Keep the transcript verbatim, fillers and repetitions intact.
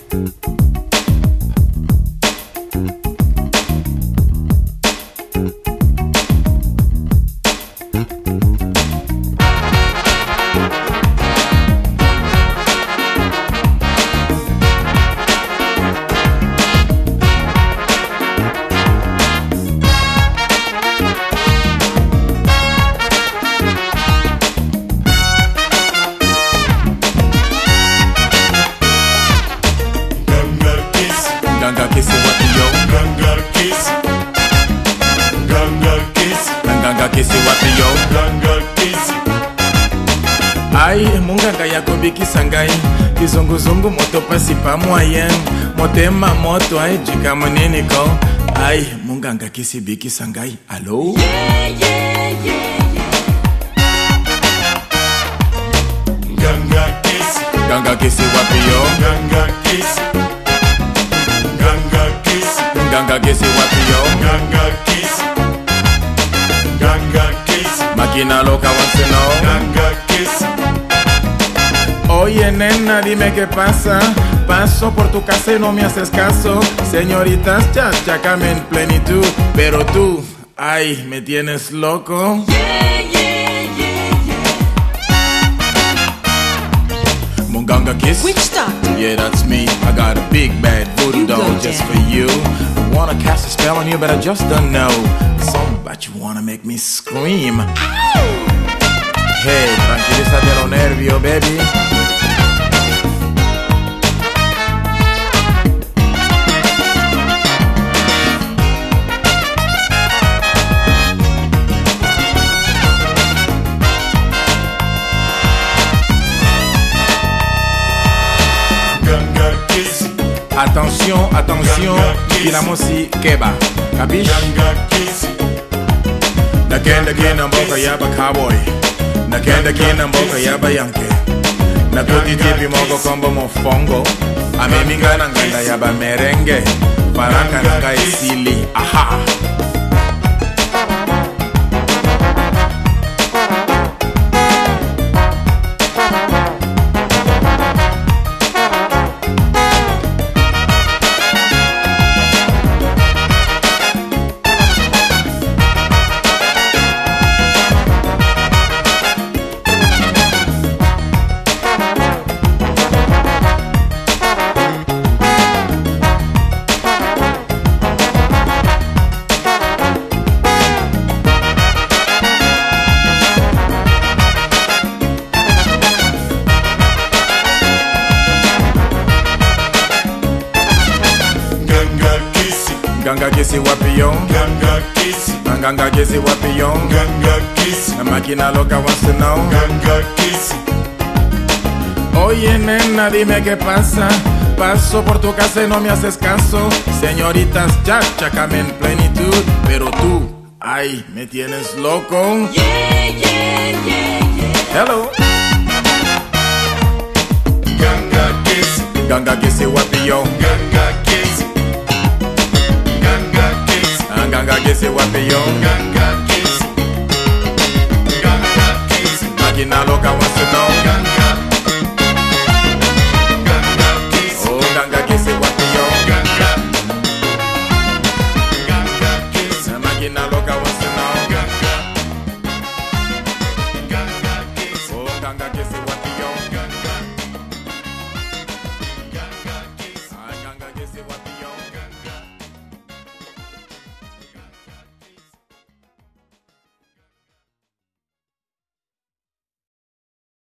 Ganga kisi wapi yo? Ganga kisi. Ganga kisi. Ganga kisi wapi yo? Ganga kisi. Ai, munganga yako bikisa ngai kizunguzungu moto pasi pa moyen motema moto ai jika munini ko. Ai, munganga kisi bikisa ngai. Allo? Yeah, yeah, yeah, yeah. Ganga kisi. Ganga kisi wapi yo? Ganga kisi. Ganga kisi. Ganga kisi wapi yo? Ganga kisi. Ganga kisi. Makina loca once no. Ganga kisi. Oye nena, dime qué pasa. Paso por tu casa y no me haces caso. Señoritas, chachacame en plenitud. Pero tú, ay, me tienes loco. Yeah, yeah, yeah, yeah. Munganga kiss. Witch doctor. Yeah, that's me. I got a big bad voodoo You go, doll just Daddy. for you. I wanna cast a spell on you, but I just don't know. Something about you wanna make me scream. Hey, tranquilízate los nervios, baby. Ganga kisi. Attention, attention, kinamosi keba. Capiche? Ganga kisi. Nakenda kina mboka yaba cowboy. Nakenda kina mboka yaba yanke. Nakutitipi mogo kombo mofongo. Ameminga na nganda yaba merengue. Paraka nanga isili. Aha. Ganga kisi wapi yo? Ganga kisi. Ganga kisi wapi yo? Ganga kisi. La máquina loca wants to know. Ganga kisi. Oye nena, dime qué pasa. Paso por tu casa y no me haces caso. Señoritas, chachacame en plenitud. Pero tú, ay, me tienes loco. Yeah, yeah, yeah, yeah. Hello. Ganga kisi. Ganga kisi wapi yo?